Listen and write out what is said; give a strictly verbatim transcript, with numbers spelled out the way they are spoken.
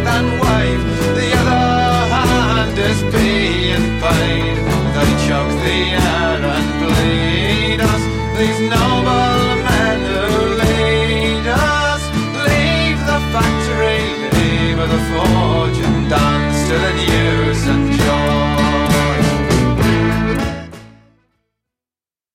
and wave. The other hand is being paid. They choke the air and bleed us, these noble men who lead us. Leave the factory, leave the